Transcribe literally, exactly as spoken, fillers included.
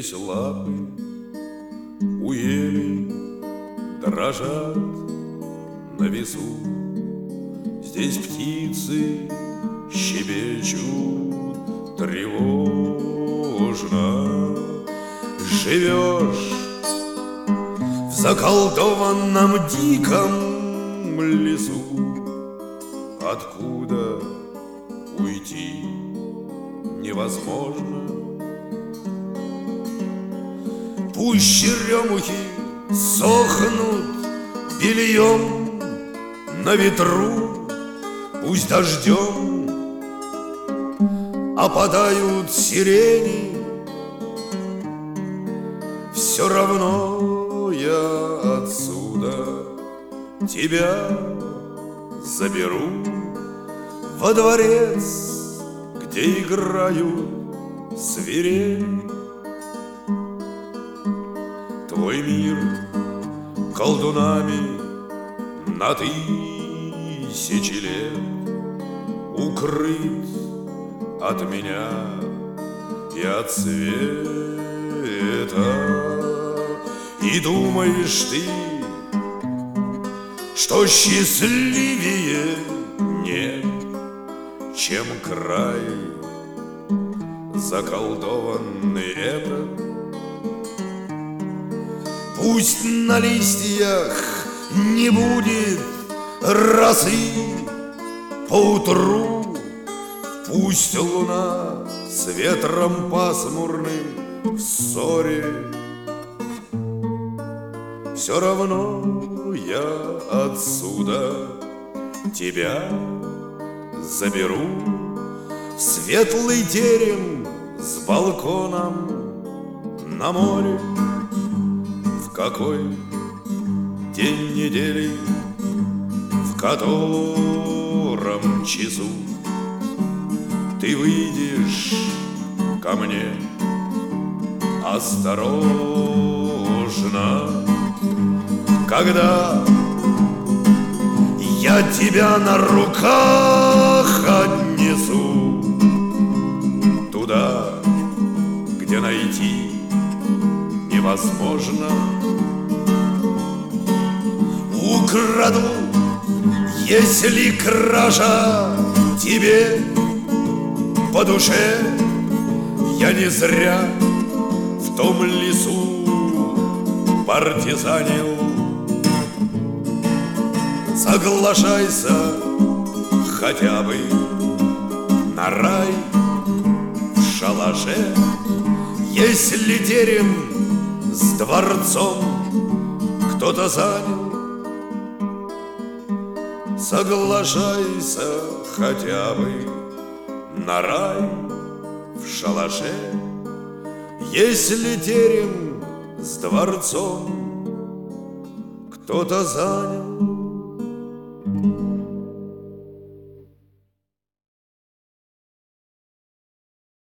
Здесь лапы у ели дрожат на весу, здесь птицы щебечут тревожно. Живешь в заколдованном диком лесу, откуда уйти невозможно. Пусть черемухи сохнут бельем на ветру, пусть дождем опадают сирени, все равно я отсюда тебя заберу во дворец, где играют свирели. Твой мир колдунами на тысячи лет укрыт от меня и от света. И думаешь ты, что счастливее нет, чем край заколдованный этот? Пусть на листьях не будет росы поутру, пусть луна с ветром пасмурным в ссоре, все равно я отсюда тебя заберу в светлый терем с балконом на море. В какой день недели, в котором часу ты выйдешь ко мне осторожно, когда я тебя на руках отнесу туда, где найти невозможно. Украду, если кража тебе по душе, я не зря в том лесу партизанил. Соглашайся хотя бы на рай в шалаше, если терем с дворцом кто-то занял. Соглашайся хотя бы на рай в шалаше, если терем с дворцом кто-то занял.